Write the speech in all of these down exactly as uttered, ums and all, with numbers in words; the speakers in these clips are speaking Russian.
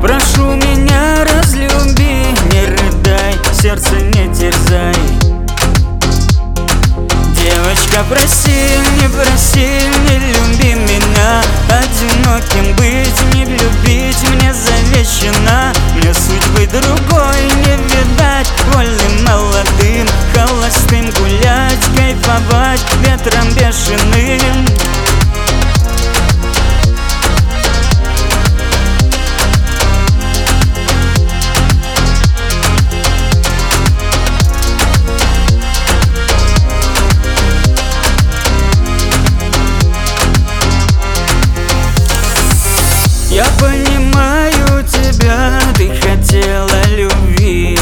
Прошу меня, разлюби, не рыдай, сердце не терзай. Девочка, проси, не проси, не люби меня. Одиноким быть, не любить мне завещано. Мне судьбы другой не видать, вольным молодым, холостым гулять, кайфовать ветром бешеным. Я понимаю тебя, ты хотела любви,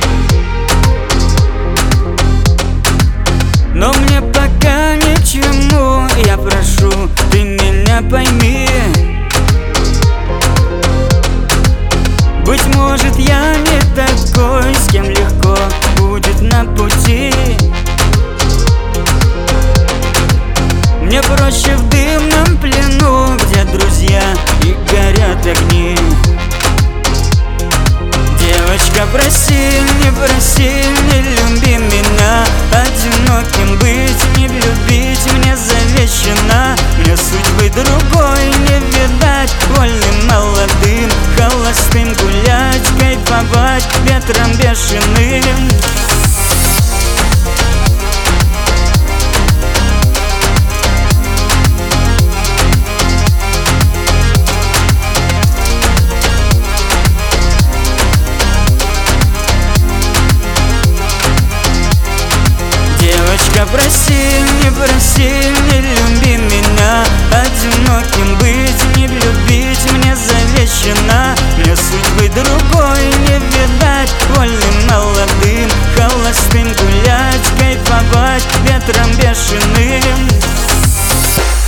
но мне пока ни к чему. Я прошу, ты меня пойми. Быть может, я не такой, с кем легко будет на пути. Мне проще в дымном плену, где друзья и горят огни. Девочка, проси, не проси, не люби меня. Одиноким быть, не любить мне завещано. Мне судьбы другой не видать, вольным молодым, холостым гулять, кайфовать ветром бешеным. Девочка, проси, не проси, не люби меня. Одиноким быть, не любить мне завещано. Мне судьбы другой не видать, вольным молодым, холостым гулять, кайфовать ветром бешеным.